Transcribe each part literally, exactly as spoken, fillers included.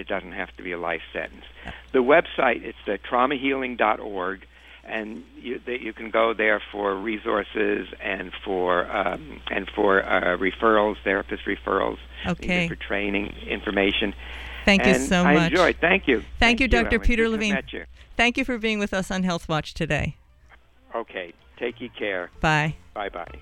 it doesn't have to be a life sentence. The website, it's the trauma healing dot org, and you, that you can go there for resources and for um, and for uh, referrals, therapist referrals, okay. even for training information. Thank and you so I much. I enjoyed. Thank you. Thank, Thank you, Doctor Ellen. Peter Good to Levine. meet you. Thank you for being with us on Health Watch today. Okay. Take you care. Bye. Bye-bye.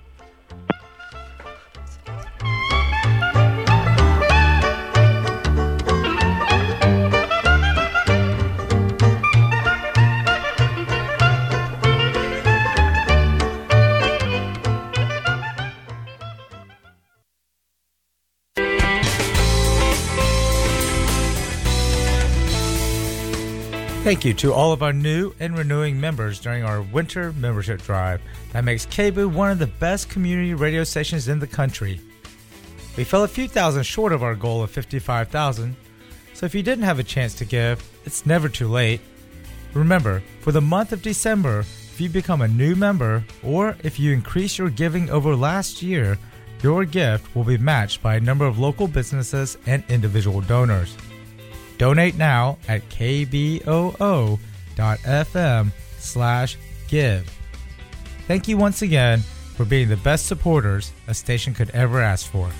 Thank you to all of our new and renewing members during our winter membership drive that makes K B O O one of the best community radio stations in the country. We fell a few thousand short of our goal of fifty-five thousand, so if you didn't have a chance to give, it's never too late. Remember, for the month of December, if you become a new member or if you increase your giving over last year, your gift will be matched by a number of local businesses and individual donors. Donate now at kboo dot f m slash give. Thank you once again for being the best supporters a station could ever ask for.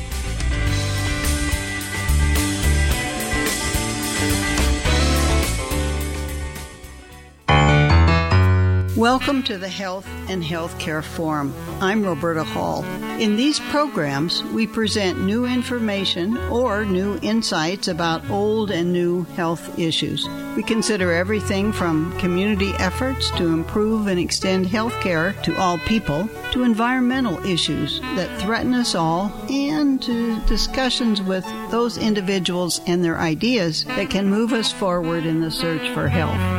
Welcome to the Health and Healthcare Forum. I'm Roberta Hall. In these programs, we present new information or new insights about old and new health issues. We consider everything from community efforts to improve and extend health care to all people, to environmental issues that threaten us all, and to discussions with those individuals and their ideas that can move us forward in the search for health.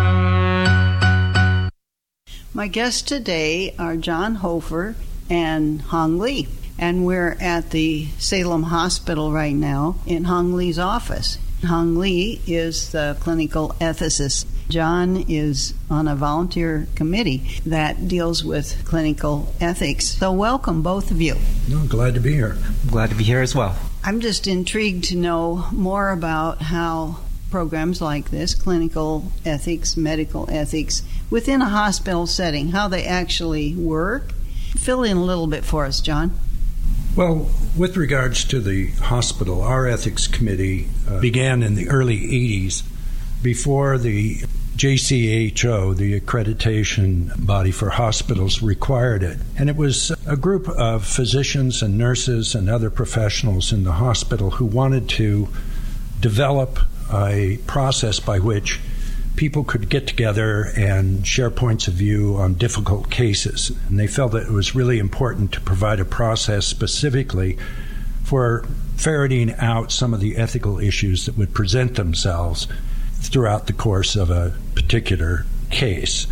My guests today are John Hofer and Hong Lee, and we're at the Salem Hospital right now in Hong Lee's office. Hong Lee is the clinical ethicist. John is on a volunteer committee that deals with clinical ethics. So welcome, both of you. No, glad to be here. I'm glad to be here as well. I'm just intrigued to know more about how programs like this, clinical ethics, medical ethics, within a hospital setting, how they actually work. Fill in a little bit for us, John. Well, with regards to the hospital, our ethics committee uh, began in the early eighties before the J C H O, the accreditation body for hospitals, required it. And it was a group of physicians and nurses and other professionals in the hospital who wanted to develop a process by which people could get together and share points of view on difficult cases. And they felt that it was really important to provide a process specifically for ferreting out some of the ethical issues that would present themselves throughout the course of a particular case.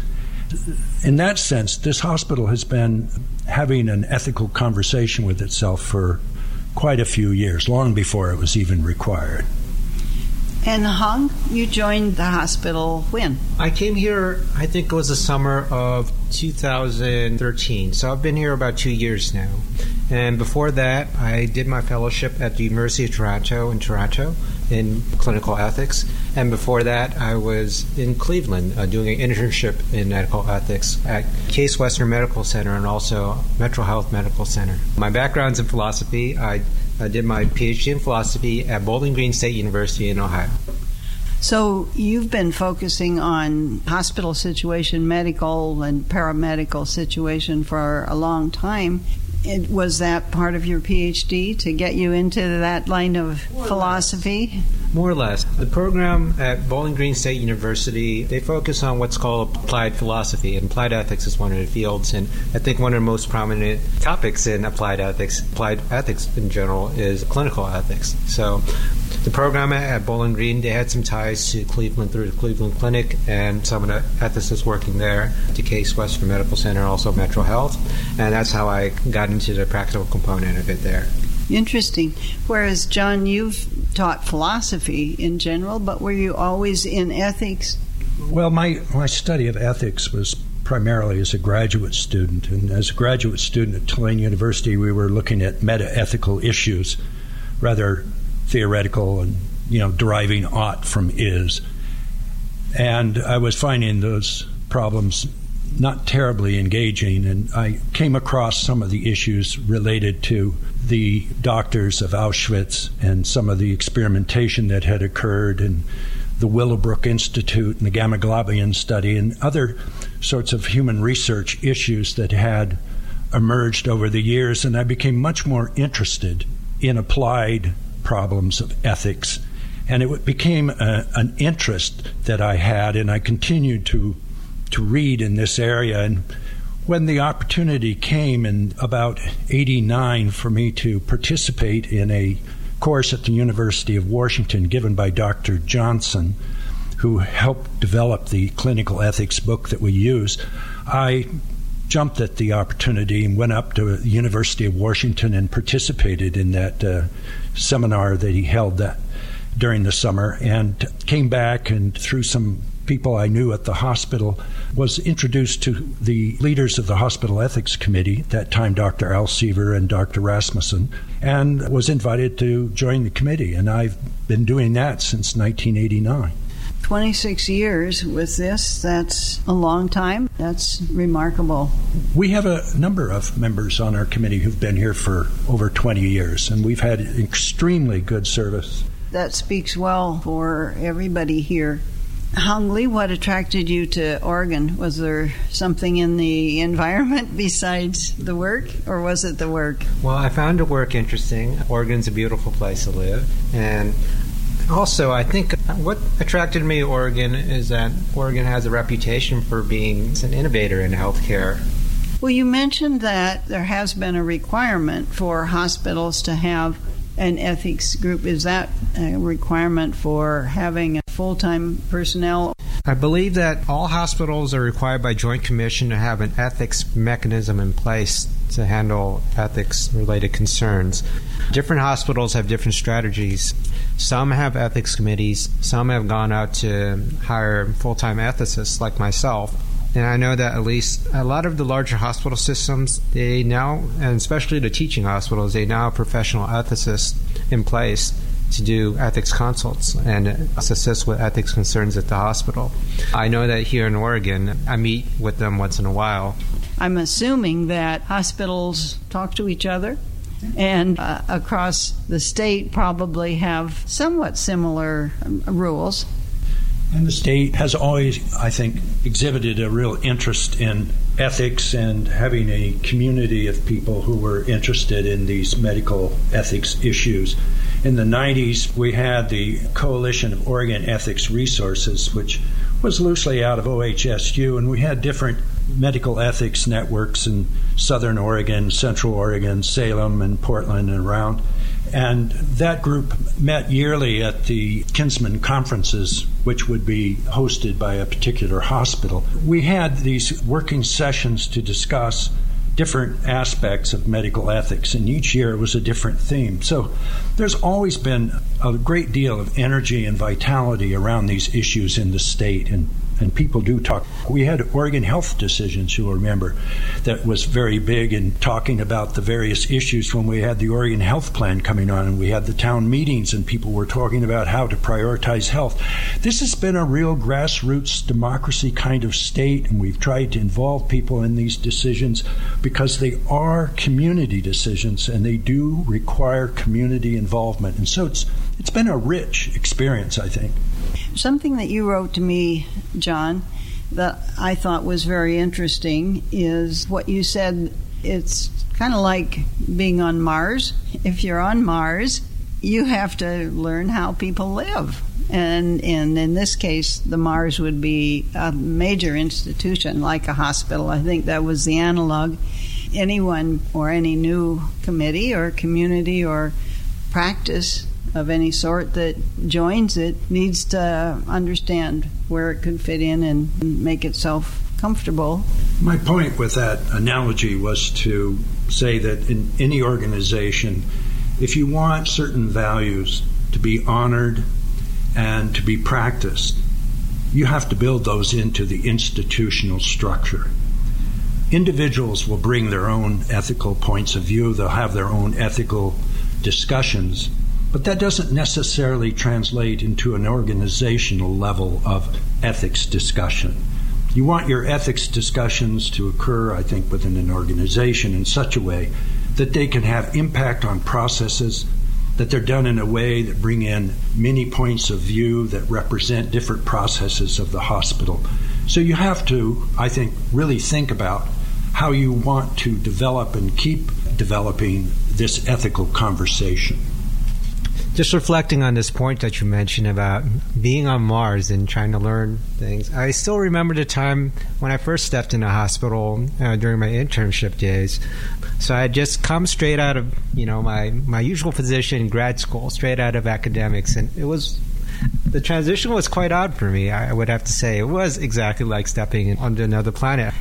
In that sense, this hospital has been having an ethical conversation with itself for quite a few years, long before it was even required. And Hong, you joined the hospital when? I came here, I think it was the summer of two thousand thirteen. So I've been here about two years now. And before that, I did my fellowship at the University of Toronto in Toronto in clinical ethics. And before that, I was in Cleveland uh, doing an internship in medical ethics at Case Western Medical Center and also Metro Health Medical Center. My background's in philosophy. I I did my PhD in philosophy at Bowling Green State University in Ohio. So you've been focusing on hospital situation, medical and paramedical situation for a long time. It, was that part of your PhD to get you into that line of More philosophy? More or less. The program at Bowling Green State University, they focus on what's called applied philosophy, and applied ethics is one of the fields. And I think one of the most prominent topics in applied ethics, applied ethics in general, is clinical ethics. So the program at Bowling Green, they had some ties to Cleveland through the Cleveland Clinic and some of the ethicists working there, to Case Western Medical Center, also Metro Health. And that's how I got into the practical component of it there. Interesting. Whereas, John, you've taught philosophy in general, but were you always in ethics? Well, my, my study of ethics was primarily as a graduate student. And as a graduate student at Tulane University, we were looking at meta-ethical issues, rather theoretical and you know, deriving ought from is. And I was finding those problems not terribly engaging, and I came across some of the issues related to the doctors of Auschwitz and some of the experimentation that had occurred, and the Willowbrook Institute and the Gamma Globulin study and other sorts of human research issues that had emerged over the years. And I became much more interested in applied problems of ethics. And it became a, an interest that I had, and I continued to to read in this area. And when the opportunity came in about eighty-nine for me to participate in a course at the University of Washington given by Doctor Johnson, who helped develop the clinical ethics book that we use, I jumped at the opportunity and went up to the University of Washington and participated in that uh, seminar that he held that during the summer, and came back, and through some people I knew at the hospital was introduced to the leaders of the Hospital Ethics Committee, at that time Doctor Al Seaver and Doctor Rasmussen, and was invited to join the committee. And I've been doing that since nineteen eighty-nine. twenty-six years with this, that's a long time. That's remarkable. We have a number of members on our committee who've been here for over twenty years, and we've had extremely good service. That speaks well for everybody here. Hong Lee, what attracted you to Oregon? Was there something in the environment besides the work, or was it the work? Well, I found the work interesting. Oregon's a beautiful place to live. And also, I think what attracted me to Oregon is that Oregon has a reputation for being an innovator in healthcare. Well, you mentioned that there has been a requirement for hospitals to have an ethics group. Is that a requirement for having a full-time personnel? I believe that all hospitals are required by Joint Commission to have an ethics mechanism in place to handle ethics-related concerns. Different hospitals have different strategies. Some have ethics committees. Some have gone out to hire full-time ethicists like myself. And I know that at least a lot of the larger hospital systems, they now, and especially the teaching hospitals, they now have professional ethicists in place to do ethics consults and assist with ethics concerns at the hospital. I know that here in Oregon, I meet with them once in a while. I'm assuming that hospitals talk to each other, and uh, across the state probably have somewhat similar um, rules. And the state has always, I think, exhibited a real interest in ethics and having a community of people who were interested in these medical ethics issues. In the nineties, we had the Coalition of Oregon Ethics Resources, which was loosely out of O H S U, and we had different medical ethics networks in Southern Oregon, Central Oregon, Salem, and Portland and around. And that group met yearly at the Kinsman conferences, which would be hosted by a particular hospital. We had these working sessions to discuss different aspects of medical ethics, and each year it was a different theme. So there's always been a great deal of energy and vitality around these issues in the state, and and people do talk. We had Oregon Health Decisions, you'll remember, that was very big in talking about the various issues when we had the Oregon Health Plan coming on, and we had the town meetings, and people were talking about how to prioritize health. This has been a real grassroots democracy kind of state, and we've tried to involve people in these decisions because they are community decisions, and they do require community involvement. And so it's it's been a rich experience, I think. Something that you wrote to me, John, that I thought was very interesting is what you said. It's kind of like being on Mars. If you're on Mars, you have to learn how people live. And, and in this case, the Mars would be a major institution like a hospital. I think that was the analog. Anyone or any new committee or community or practice of any sort that joins it needs to understand where it could fit in and make itself comfortable. My point with that analogy was to say that in any organization, if you want certain values to be honored and to be practiced, you have to build those into the institutional structure. Individuals will bring their own ethical points of view, they'll have their own ethical discussions, But that doesn't necessarily translate into an organizational level of ethics discussion. You want your ethics discussions to occur, I think, within an organization in such a way that they can have impact on processes, that they're done in a way that bring in many points of view that represent different processes of the hospital. So you have to, I think, really think about how you want to develop and keep developing this ethical conversation. Just reflecting on this point that you mentioned about being on Mars and trying to learn things, I still remember the time when I first stepped in a hospital uh, during my internship days. So I had just come straight out of, you know, my, my usual position in grad school, straight out of academics, and it was, the transition was quite odd for me, I would have to say. It was exactly like stepping onto another planet.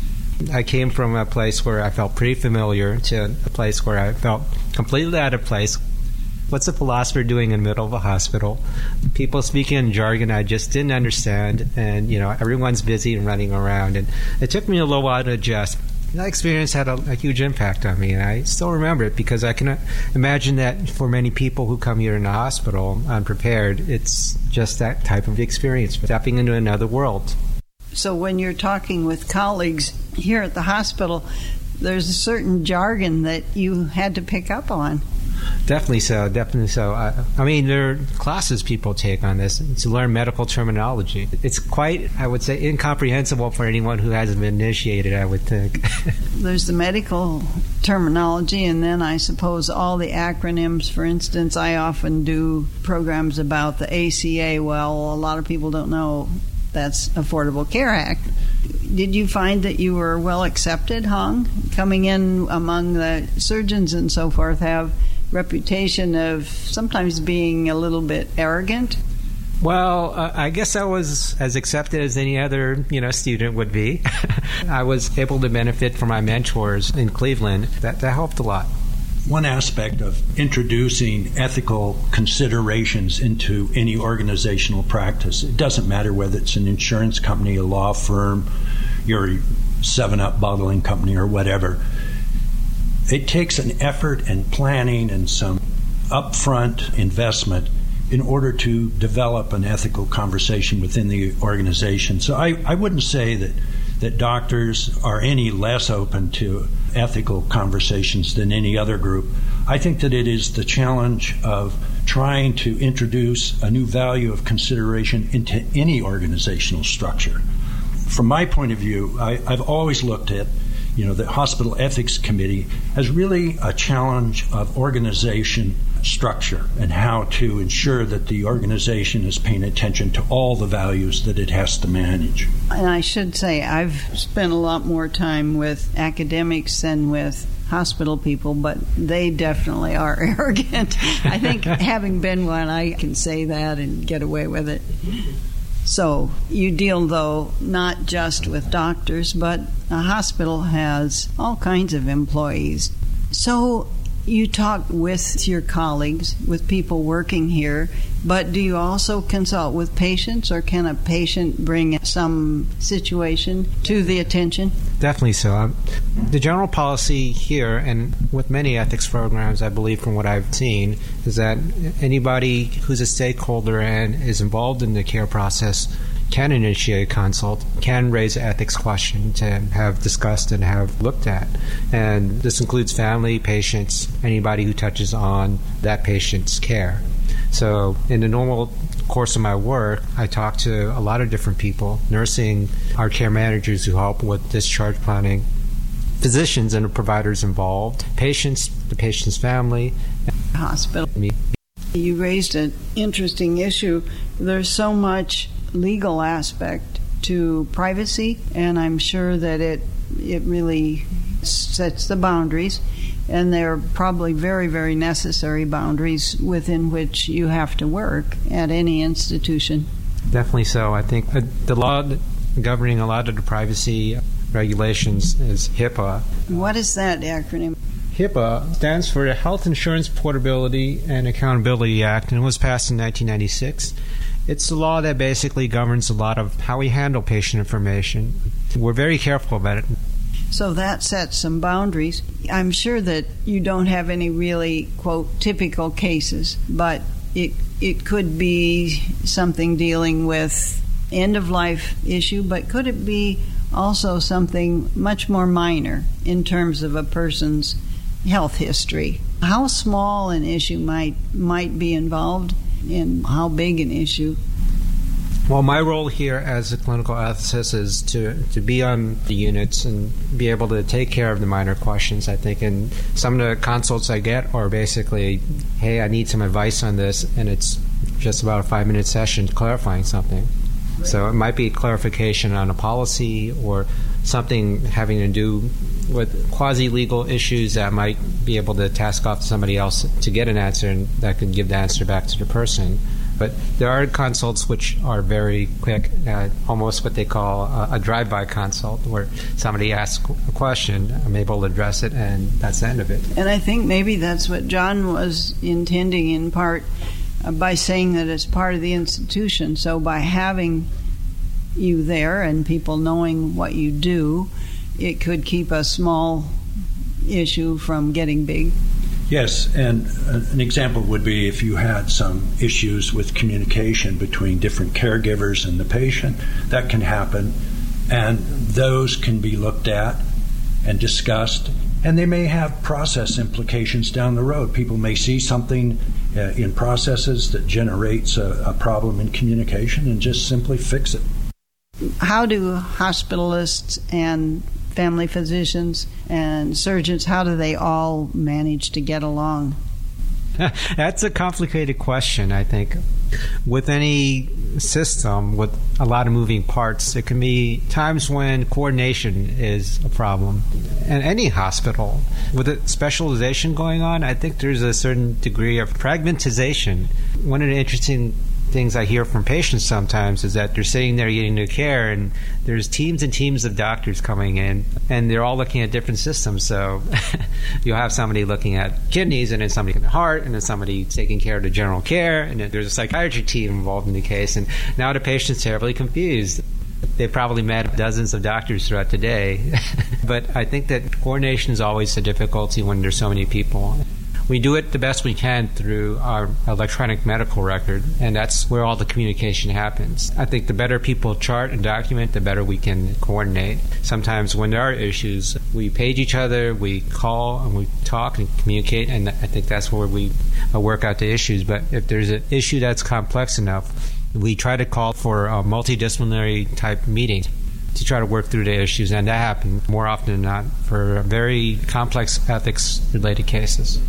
I came from a place where I felt pretty familiar to a place where I felt completely out of place. What's a philosopher doing in the middle of a hospital? People speaking in jargon I just didn't understand, and you know everyone's busy and running around, and it took me a little while to adjust. That experience had a, a huge impact on me, and I still remember it because I can imagine that for many people who come here in the hospital unprepared, it's just that type of experience, stepping into another world. So when you're talking with colleagues here at the hospital, there's a certain jargon that you had to pick up on. Definitely so, definitely so. I, I mean, there are classes people take on this to learn medical terminology. It's quite, I would say, incomprehensible for anyone who hasn't been initiated, I would think. There's the medical terminology, and then I suppose all the acronyms. For instance, I often do programs about the A C A. Well, a lot of people don't know that's Affordable Care Act. Did you find that you were well accepted, Hong? Coming in among the surgeons and so forth have reputation of sometimes being a little bit arrogant? Well, uh, I guess I was as accepted as any other, you know, student would be. I was able to benefit from my mentors in Cleveland. That, that helped a lot. One aspect of introducing ethical considerations into any organizational practice, it doesn't matter whether it's an insurance company, a law firm, your seven up bottling company, or whatever. It takes an effort and planning and some upfront investment in order to develop an ethical conversation within the organization. So I, I wouldn't say that, that doctors are any less open to ethical conversations than any other group. I think that it is the challenge of trying to introduce a new value of consideration into any organizational structure. From my point of view, I, I've always looked at you know, the Hospital Ethics Committee as really a challenge of organization structure and how to ensure that the organization is paying attention to all the values that it has to manage. And I should say, I've spent a lot more time with academics than with hospital people, but they definitely are arrogant. I think having been one, I can say that and get away with it. So you deal, though, not just with doctors, but a hospital has all kinds of employees. So you talk with your colleagues, with people working here, but do you also consult with patients, or can a patient bring some situation to the attention? Definitely so. Um, the general policy here, and with many ethics programs, I believe from what I've seen, is that anybody who's a stakeholder and is involved in the care process can initiate a consult, can raise an ethics question to have discussed and have looked at. And this includes family, patients, anybody who touches on that patient's care. So in the normal course of my work, I talk to a lot of different people, nursing, our care managers who help with discharge planning, physicians and the providers involved, patients, the patient's family. Hospital. Me. You raised an interesting issue. There's so much legal aspect to privacy, and I'm sure that it it really sets the boundaries, and they're probably very, very necessary boundaries within which you have to work at any institution. Definitely so. I think uh, the law governing a lot of the privacy regulations is HIPAA. What is that acronym? HIPAA stands for the Health Insurance Portability and Accountability Act, and it was passed in nineteen ninety-six. It's the law that basically governs a lot of how we handle patient information. We're very careful about it. So that sets some boundaries. I'm sure that you don't have any really, quote, typical cases, but it it could be something dealing with end-of-life issue, but could it be also something much more minor in terms of a person's health history? How small an issue might might be involved in how big an issue? Well, my role here as a clinical ethicist is to, to be on the units and be able to take care of the minor questions, I think. And some of the consults I get are basically, hey, I need some advice on this, and it's just about a five-minute session clarifying something. Right. So it might be clarification on a policy or something having to do with quasi-legal issues that might be able to task off to somebody else to get an answer, and that could give the answer back to the person. But there are consults which are very quick, uh, almost what they call a, a drive-by consult, where somebody asks a question, I'm able to address it, and that's the end of it. And I think maybe that's what John was intending in part uh, by saying that it's part of the institution. So by having you there and people knowing what you do, it could keep a small issue from getting big. Yes, and an example would be if you had some issues with communication between different caregivers and the patient. That can happen, and those can be looked at and discussed, and they may have process implications down the road. People may see something uh, in processes that generates a, a problem in communication and just simply fix it. How do hospitalists and family physicians and surgeons, how do they all manage to get along? That's a complicated question, I think. With any system with a lot of moving parts, there can be times when coordination is a problem. In any hospital, with a specialization going on, I think there's a certain degree of fragmentization. One of the interesting things I hear from patients sometimes is that they're sitting there getting their care, and there's teams and teams of doctors coming in, and they're all looking at different systems. So you'll have somebody looking at kidneys, and then somebody in the heart, and then somebody taking care of the general care, and then there's a psychiatry team involved in the case, and now the patient's terribly confused. They've probably met dozens of doctors throughout the day. But I think that coordination is always a difficulty when there's so many people. We do it the best we can through our electronic medical record, and that's where all the communication happens. I think the better people chart and document, the better we can coordinate. Sometimes when there are issues, we page each other, we call, and we talk and communicate, and I think that's where we work out the issues. But if there's an issue that's complex enough, we try to call for a multidisciplinary type meeting to try to work through the issues, and that happens more often than not for very complex ethics-related cases.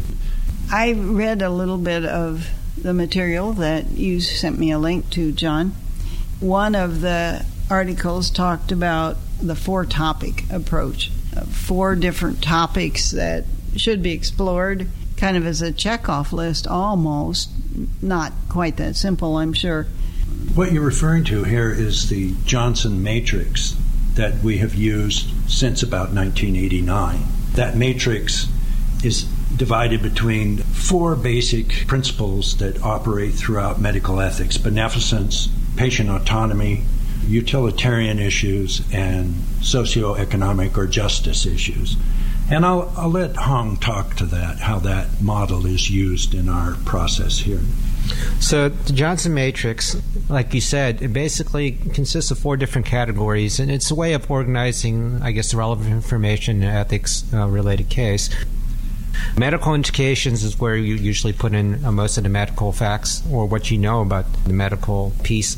I read a little bit of the material that you sent me a link to, John. One of the articles talked about the four-topic approach, four different topics that should be explored, kind of as a checkoff list almost, not quite that simple, I'm sure. What you're referring to here is the Johnson matrix that we have used since about nineteen eighty-nine. That matrix is divided between four basic principles that operate throughout medical ethics: beneficence, patient autonomy, utilitarian issues, and socioeconomic or justice issues. And I'll, I'll let Hong talk to that, how that model is used in our process here. So the Johnson Matrix, like you said, it basically consists of four different categories, and it's a way of organizing, I guess, the relevant information in an ethics-related uh, case. Medical indications is where you usually put in uh, most of the medical facts or what you know about the medical piece.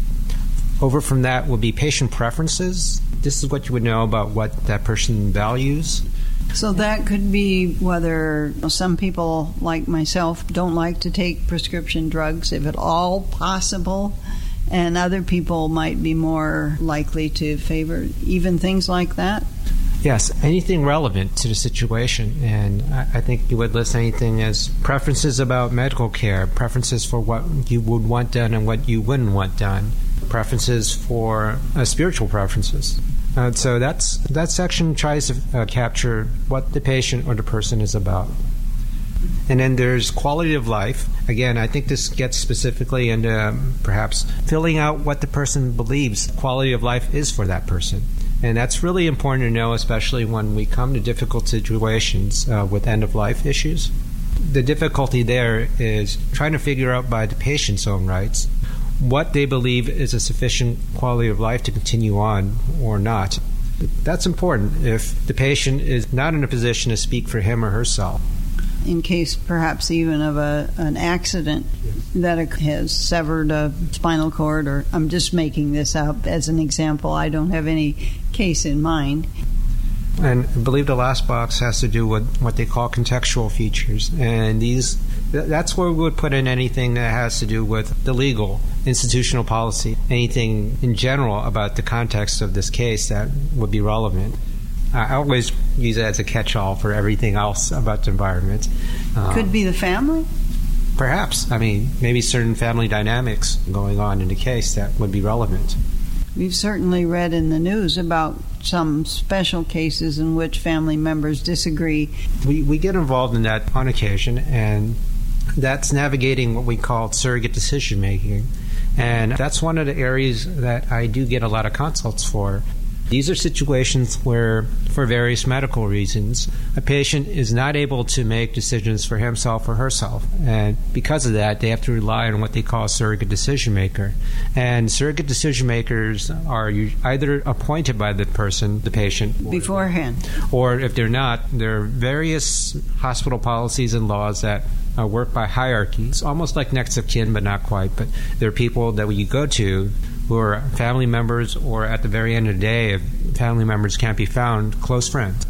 Over from that will be patient preferences. This is what you would know about what that person values. So that could be whether some people, like myself, don't like to take prescription drugs, if at all possible, and other people might be more likely to favor even things like that. Yes, anything relevant to the situation. And I, I think you would list anything as preferences about medical care, preferences for what you would want done and what you wouldn't want done, preferences for uh, spiritual preferences. Uh, so that's that section tries to uh, capture what the patient or the person is about. And then there's quality of life. Again, I think this gets specifically into um, perhaps filling out what the person believes quality of life is for that person. And that's really important to know, especially when we come to difficult situations uh, with end-of-life issues. The difficulty there is trying to figure out by the patient's own rights what they believe is a sufficient quality of life to continue on or not. That's important if the patient is not in a position to speak for him or herself. In case perhaps even of a, an accident that has severed a spinal cord, or I'm just making this up as an example. I don't have any case in mind. And I believe the last box has to do with what they call contextual features. And these, that's where we would put in anything that has to do with the legal, institutional policy, anything in general about the context of this case that would be relevant. I always use it as a catch-all for everything else about the environment. Um, Could be the family? Perhaps. I mean, maybe certain family dynamics going on in the case that would be relevant. We've certainly read in the news about some special cases in which family members disagree. We, we get involved in that on occasion, and that's navigating what we call surrogate decision-making. And that's one of the areas that I do get a lot of consults for. These are situations where, for various medical reasons, a patient is not able to make decisions for himself or herself. And because of that, they have to rely on what they call a surrogate decision maker. And surrogate decision makers are either appointed by the person, the patient, beforehand, or if they're not, there are various hospital policies and laws that uh, work by hierarchy. It's almost like next of kin, but not quite. But there are people that we go to who are family members, or at the very end of the day, if family members can't be found, close friends.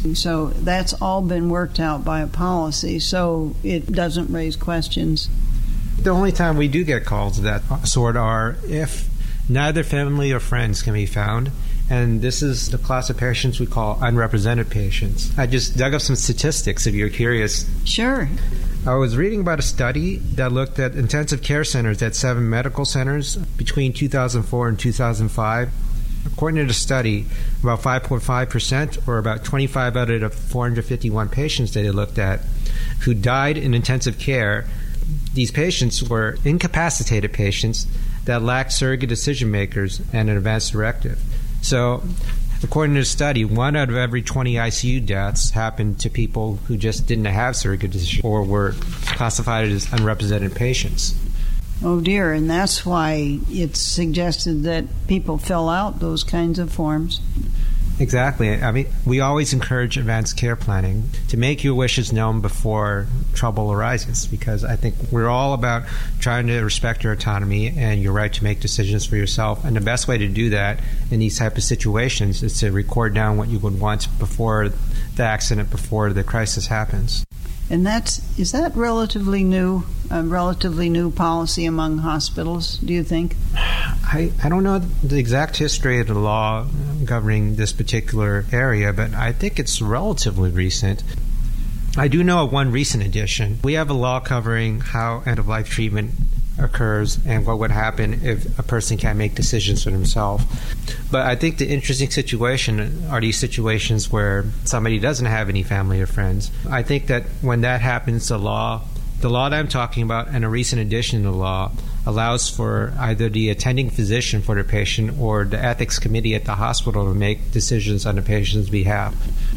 So that's all been worked out by a policy, so it doesn't raise questions. The only time we do get calls of that sort are if neither family or friends can be found, and this is the class of patients we call unrepresented patients. I just dug up some statistics if you're curious. Sure. I was reading about a study that looked at intensive care centers at seven medical centers between two thousand four and two thousand five. According to the study, about five point five percent, or about twenty-five out of the four hundred fifty-one patients that they looked at who died in intensive care, these patients were incapacitated patients that lacked surrogate decision makers and an advance directive. So, according to the study, one out of every twenty I C U deaths happened to people who just didn't have surrogate decision or were classified as unrepresented patients. Oh dear, and that's why it's suggested that people fill out those kinds of forms. Exactly. I mean, we always encourage advanced care planning to make your wishes known before trouble arises, because I think we're all about trying to respect your autonomy and your right to make decisions for yourself. And the best way to do that in these type of situations is to record down what you would want before the accident, before the crisis happens. And that's is that relatively new, a relatively new policy among hospitals, do you think? I, I don't know the exact history of the law governing this particular area, but I think it's relatively recent. I do know of one recent addition. We have a law covering how end-of-life treatment occurs and what would happen if a person can't make decisions for themselves. But I think the interesting situation are these situations where somebody doesn't have any family or friends. I think that when that happens, the law, the law that I'm talking about and a recent addition to the law allows for either the attending physician for the patient or the ethics committee at the hospital to make decisions on the patient's behalf.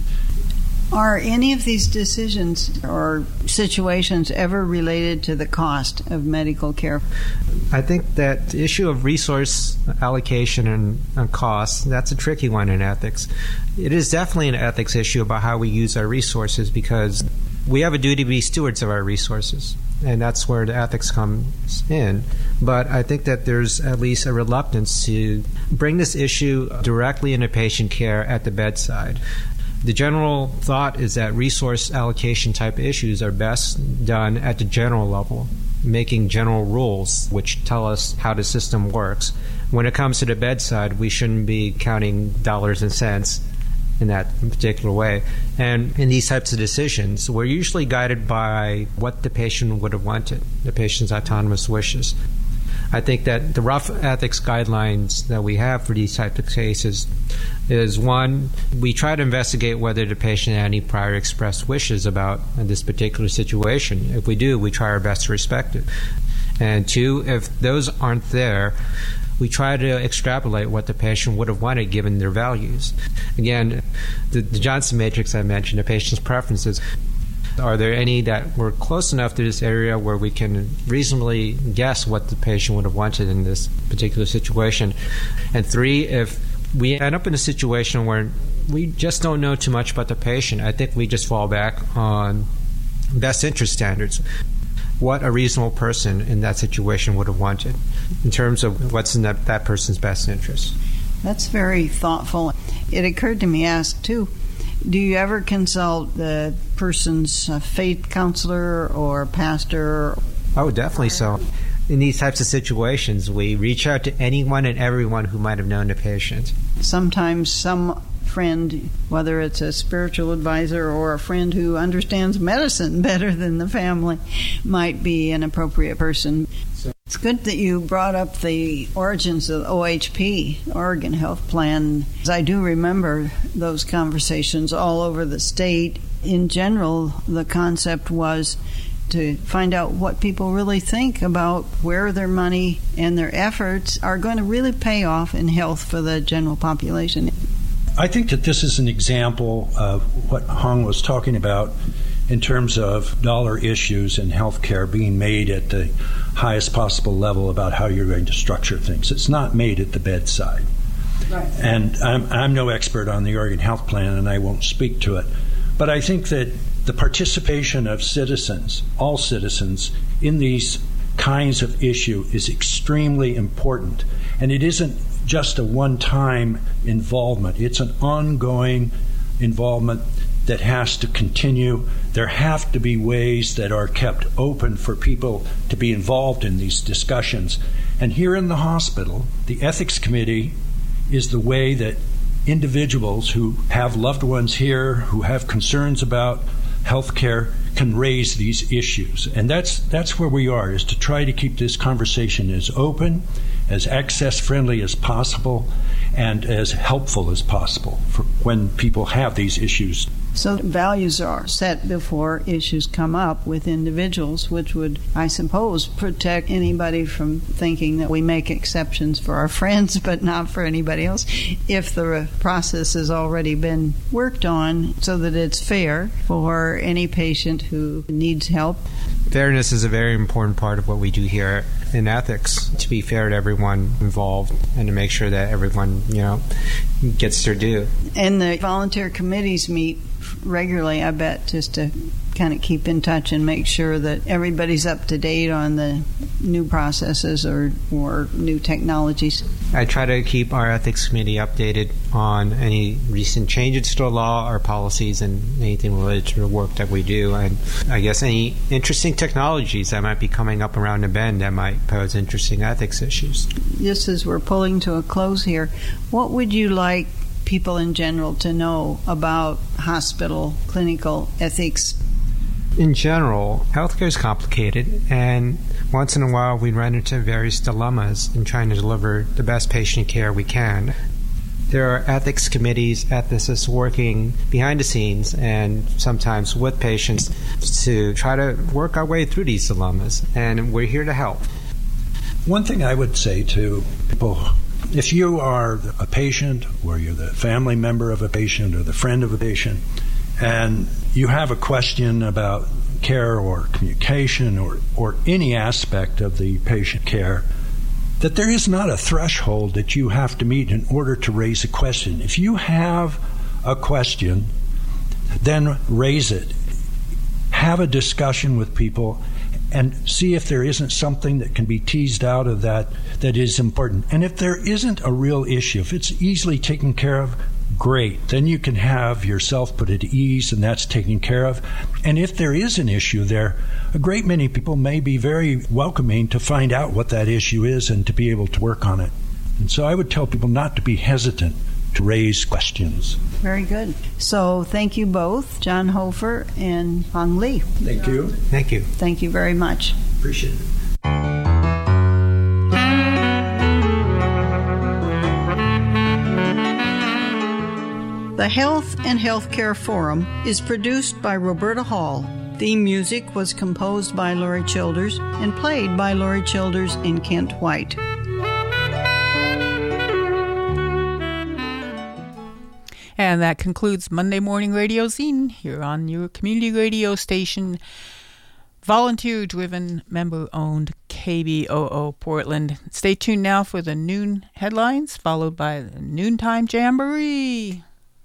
Are any of these decisions or situations ever related to the cost of medical care? I think that the issue of resource allocation and, and cost, that's a tricky one in ethics. It is definitely an ethics issue about how we use our resources, because we have a duty to be stewards of our resources, and that's where the ethics comes in. But I think that there's at least a reluctance to bring this issue directly into patient care at the bedside. The general thought is that resource allocation type issues are best done at the general level, making general rules which tell us how the system works. When it comes to the bedside, we shouldn't be counting dollars and cents in that particular way. And in these types of decisions, we're usually guided by what the patient would have wanted, the patient's autonomous wishes. I think that the rough ethics guidelines that we have for these types of cases is, one, we try to investigate whether the patient had any prior expressed wishes about this particular situation. If we do, we try our best to respect it. And two, if those aren't there, we try to extrapolate what the patient would have wanted given their values. Again, the, the Johnson matrix I mentioned, the patient's preferences. Are there any that were close enough to this area where we can reasonably guess what the patient would have wanted in this particular situation? And three, if we end up in a situation where we just don't know too much about the patient, I think we just fall back on best interest standards. What a reasonable person in that situation would have wanted in terms of what's in that, that person's best interest. That's very thoughtful. It occurred to me, ask too, do you ever consult the person's uh, faith counselor or pastor? Oh, definitely so. In these types of situations, we reach out to anyone and everyone who might have known the patient. Sometimes some friend, whether it's a spiritual advisor or a friend who understands medicine better than the family, might be an appropriate person. It's good that you brought up the origins of O H P, Oregon Health Plan. I do remember those conversations all over the state. In general, the concept was to find out what people really think about where their money and their efforts are going to really pay off in health for the general population. I think that this is an example of what Hong was talking about in terms of dollar issues in healthcare being made at the highest possible level about how you're going to structure things. It's not made at the bedside. Right. And I'm, I'm no expert on the Oregon Health Plan, and I won't speak to it. But I think that the participation of citizens, all citizens, in these kinds of issue is extremely important. And it isn't just a one-time involvement. It's an ongoing involvement that has to continue. There have to be ways that are kept open for people to be involved in these discussions. And here in the hospital, the Ethics Committee is the way that individuals who have loved ones here, who have concerns about health care, can raise these issues. And that's that's where we are, is to try to keep this conversation as open, as access-friendly as possible, and as helpful as possible for when people have these issues. So values are set before issues come up with individuals, which would, I suppose, protect anybody from thinking that we make exceptions for our friends but not for anybody else, if the process has already been worked on so that it's fair for any patient who needs help. Fairness is a very important part of what we do here in ethics, to be fair to everyone involved and to make sure that everyone, you know, gets their due. And the volunteer committees meet regularly, I bet, just to kind of keep in touch and make sure that everybody's up to date on the new processes or, or new technologies. I try to keep our ethics committee updated on any recent changes to the law or policies and anything related to the work that we do. And I guess any interesting technologies that might be coming up around the bend that might pose interesting ethics issues. Just as we're pulling to a close here, what would you like people in general to know about hospital clinical ethics? In general, healthcare is complicated, and once in a while we run into various dilemmas in trying to deliver the best patient care we can. There are ethics committees, ethicists working behind the scenes and sometimes with patients to try to work our way through these dilemmas, and we're here to help. One thing I would say to people, if you are a patient or you're the family member of a patient or the friend of a patient, and you have a question about care or communication or, or any aspect of the patient care, that there is not a threshold that you have to meet in order to raise a question. If you have a question, then raise it. Have a discussion with people and see if there isn't something that can be teased out of that that is important. And if there isn't a real issue, if it's easily taken care of, great. Then you can have yourself put at ease, and that's taken care of. And if there is an issue there, a great many people may be very welcoming to find out what that issue is and to be able to work on it. And so I would tell people not to be hesitant to raise questions. Very good. So thank you both, John Hofer and Hong Lee. Thank you. Thank you. Thank you very much. Appreciate it. The Health and Healthcare Forum is produced by Roberta Hall. Theme music was composed by Laurie Childers and played by Laurie Childers and Kent White. And that concludes Monday Morning Radio Zine here on your community radio station, volunteer-driven, member-owned K B O O Portland. Stay tuned now for the noon headlines, followed by the Noontime Jamboree.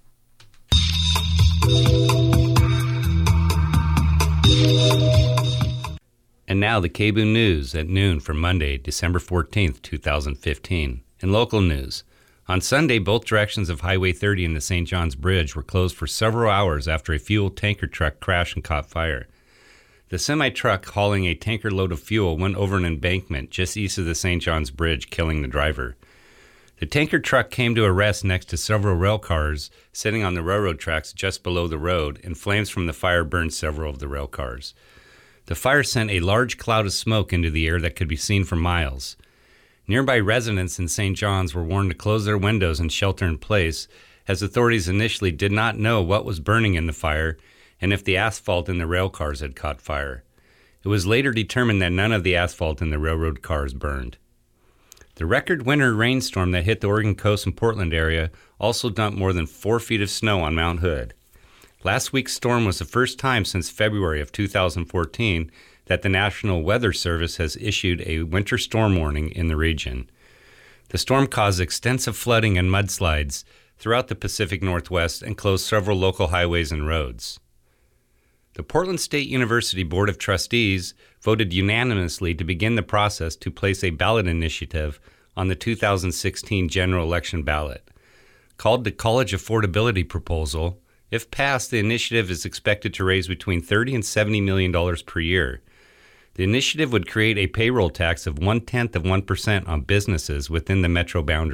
And now the K B O O News at noon for Monday, December fourteenth, twenty fifteen. In local news, on Sunday, both directions of Highway thirty and the Saint John's Bridge were closed for several hours after a fuel tanker truck crashed and caught fire. The semi-truck hauling a tanker load of fuel went over an embankment just east of the Saint John's Bridge, killing the driver. The tanker truck came to a rest next to several rail cars sitting on the railroad tracks just below the road, and flames from the fire burned several of the rail cars. The fire sent a large cloud of smoke into the air that could be seen for miles. Nearby residents in Saint John's were warned to close their windows and shelter in place, as authorities initially did not know what was burning in the fire and if the asphalt in the rail cars had caught fire. It was later determined that none of the asphalt in the railroad cars burned. The record winter rainstorm that hit the Oregon coast and Portland area also dumped more than four feet of snow on Mount Hood. Last week's storm was the first time since February of two thousand fourteen that the National Weather Service has issued a winter storm warning in the region. The storm caused extensive flooding and mudslides throughout the Pacific Northwest and closed several local highways and roads. The Portland State University Board of Trustees voted unanimously to begin the process to place a ballot initiative on the two thousand sixteen general election ballot. Called the College Affordability Proposal, if passed, the initiative is expected to raise between thirty and seventy million dollars per year. The initiative would create a payroll tax of one-tenth of one percent on businesses within the metro boundaries.